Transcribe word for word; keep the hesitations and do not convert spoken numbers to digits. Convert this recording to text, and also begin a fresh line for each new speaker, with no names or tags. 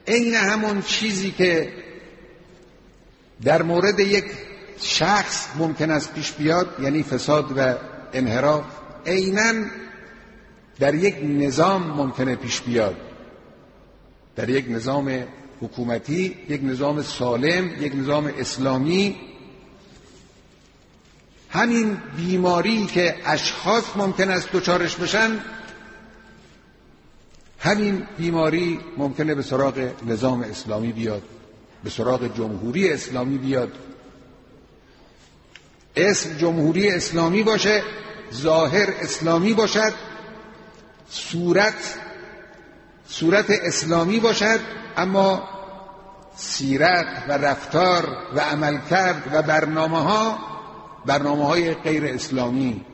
عین همون چیزی که در مورد یک شخص ممکن است پیش بیاد، یعنی فساد و انحراف، عیناً در یک نظام ممکنه پیش بیاد، در یک نظام حکومتی، یک نظام سالم، یک نظام اسلامی. همین بیماری که اشخاص ممکن است دچارش بشن، همین بیماری ممکنه به سراغ نظام اسلامی بیاد، به سراغ جمهوری اسلامی بیاد. اسم جمهوری اسلامی باشه، ظاهر اسلامی باشد، صورت صورت اسلامی باشد، اما سیرت و رفتار و عملکرد و برنامه ها برنامه های غیر اسلامی.